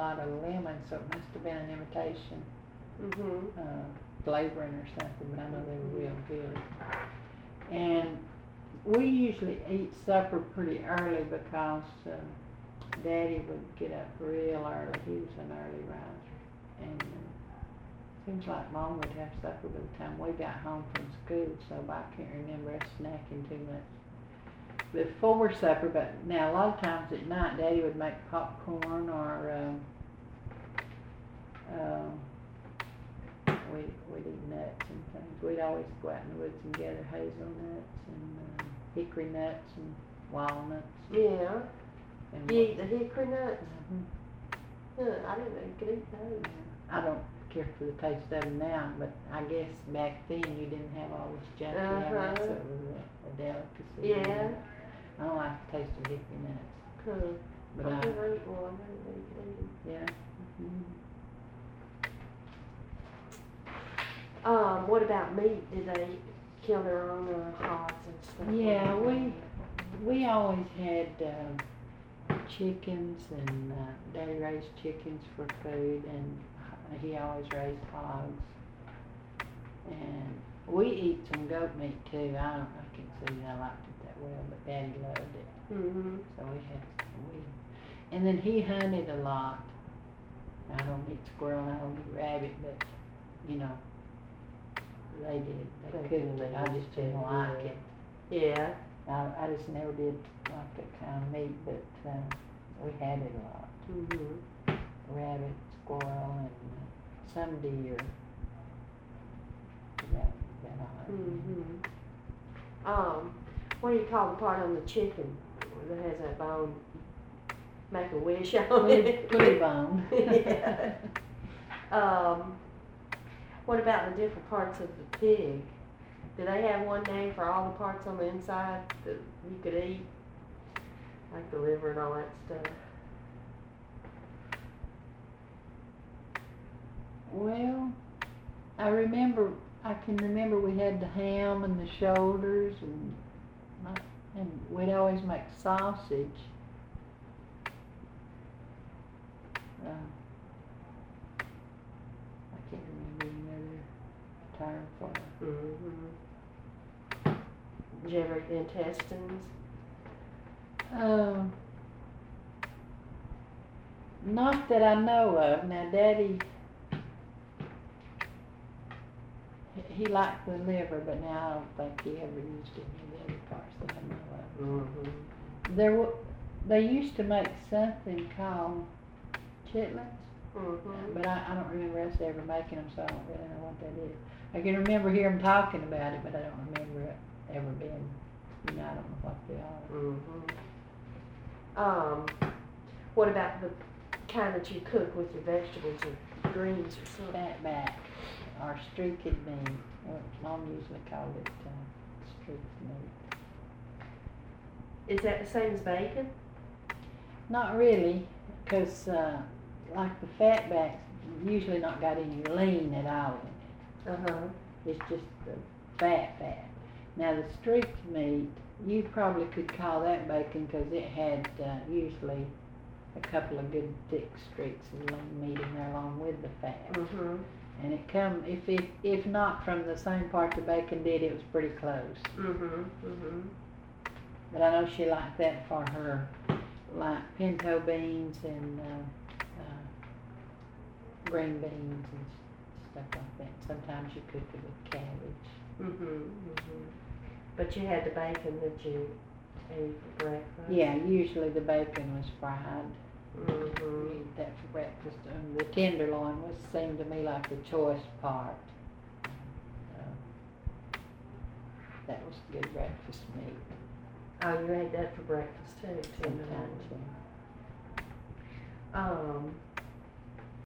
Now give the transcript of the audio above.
lot of lemon, so it must have been an imitation flavoring or something, but I know they were real good. And we usually eat supper pretty early because Daddy would get up real early. He was an early riser. And seems like Mom would have supper by the time we got home from school, so I can't remember us snacking too much before supper. But now a lot of times at night Daddy would make popcorn or we'd eat nuts and things. We'd always go out in the woods and gather hazelnuts and hickory nuts and walnuts. Yeah. And You eat the hickory nuts? Mm-hmm. I didn't know you could eat those. I don't care for the taste of them now, but I guess back then you didn't have all this junk you have now, so it was a delicacy. Yeah. I don't like the taste of hickory nuts. Cool. But I never ate one. I didn't know you could eat them. Yeah. Mm-hmm. What about meat? Did they kill their own hogs and stuff? Yeah, we always had chickens, and Daddy raised chickens for food, and he always raised hogs. And we eat some goat meat too. I can't say I liked it that well, but Daddy loved it. Mm-hmm. So and then he hunted a lot. I don't eat squirrel, I don't eat rabbit, but you know, they did. They cooked it. I just didn't like it. Yeah. I just never did like that kind of meat, but we had it a lot. Mm-hmm. Rabbit, squirrel, and some deer. That all. Mm-hmm. What do you call the part on the chicken that has that bone? Make a wish on it. Putty bone. Yeah. What about the different parts of the pig? Do they have one name for all the parts on the inside that you could eat? Like the liver and all that stuff. Well, I can remember we had the ham and the shoulders, and we'd always make sausage. I can't remember any other term for it. Did you ever eat the intestines? Not that I know of. Now, Daddy, he liked the liver, but now I don't think he ever used any of the other parts that I know of. They used to make something called chitlins, but I don't remember us ever making them, so I don't really know what that is. I can remember hearing talking about it, but I don't remember it ever being, I don't know what they are. What about the kind that you cook with your vegetables or greens or something? Fatback or streaked meat. Mom usually called it streaked meat. Is that the same as bacon? Not really, because like the fatback's usually not got any lean at all in it. It's just the fat. Now the streaked meat, you probably could call that bacon because it had usually a couple of good thick streaks of lean meat in there along with the fat. And it come, if not from the same part the bacon did, it was pretty close. But I know she liked that for her, like pinto beans and green beans and stuff like that. Sometimes you cook it with cabbage. But you had the bacon that you ate for breakfast? Yeah, usually the bacon was fried. You eat that for breakfast. And the tenderloin seemed to me like the choice part. That was good breakfast meat. Oh, you ate that for breakfast too? Sometimes,